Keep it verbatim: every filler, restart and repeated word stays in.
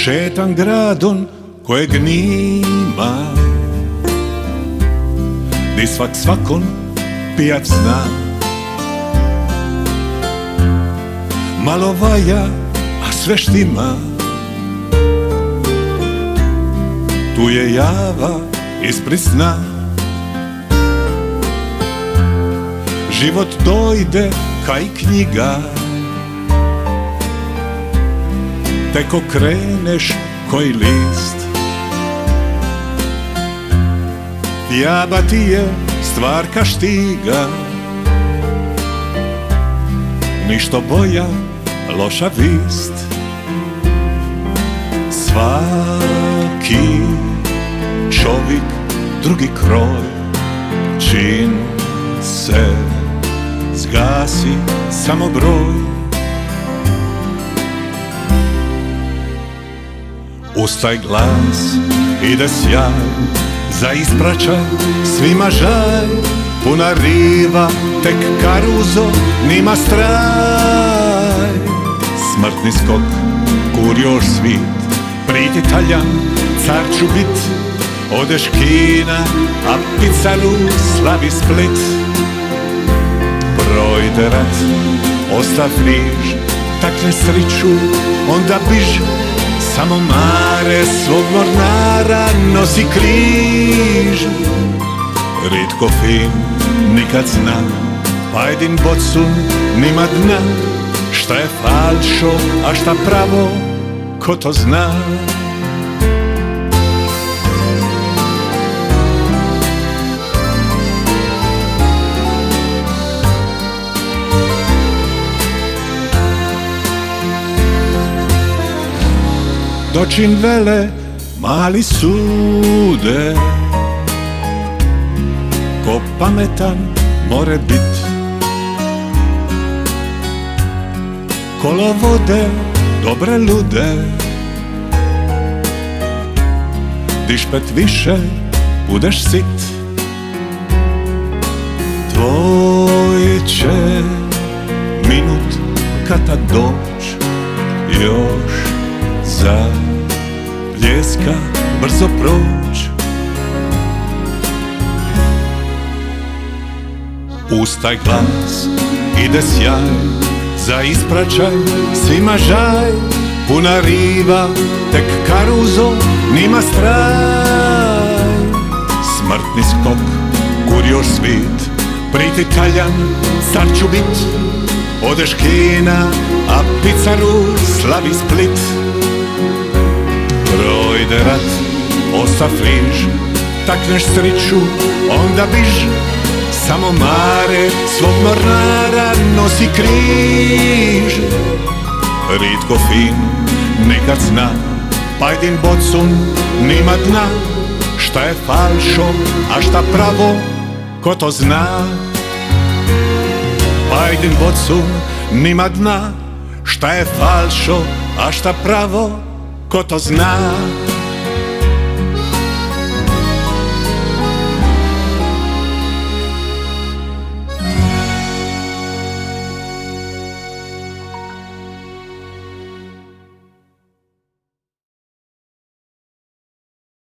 Šetam gradom kojeg nima, di svak svakon pijac zna. Malo vaja, a sve štima, tu je java ispred sna. Život dojde kaj knjiga, tek okreneš koji list. Jaba ti je stvar ka štiga, ništo boja, loša vist. Svaki čovjek drugi kroj, čin se zgasi samo broj. Ustaj glas, ide sjaj, za ispraćaj svima žaj. Puna riva, tek karuzo, nima straj. Smrtni skok, kurjoš svit, priti Taljan, car ću bit. Odeš Kina, a picaru slavi Split. Projde rat, ostav friž, takne sriću, onda biž. Samo mare svog mornara nosi križ. Ritko fin, nikad zna, pajdin bocun nima dna. Šta je falšo, a šta pravo, ko to zna? Dočin vele, mali sude, ko pametan more bit. Kolo vode, dobre lude, diš pet više, budeš sit. Tvoj će minut kada doć, još za bljeska brzo proć. Ustaj glas, ide sjaj, za ispraćaj svima žaj. Puna riva, tek karuzo, nima straj. Smrtni skok, kurjoš svit, priti Taljan, car ću bit. Odeš Kina, a picaru slavi Split. Projde rat, ostav friž, takneš sriću, onda biž. Samo mare svog mornara nosi križ. Ritko fin, nikad zna, pajdin bocun nima dna. Šta je falšo, a šta pravo, ko to zna? Pajdin bocun nima dna. Šta je falšo, a šta pravo, ko to zna?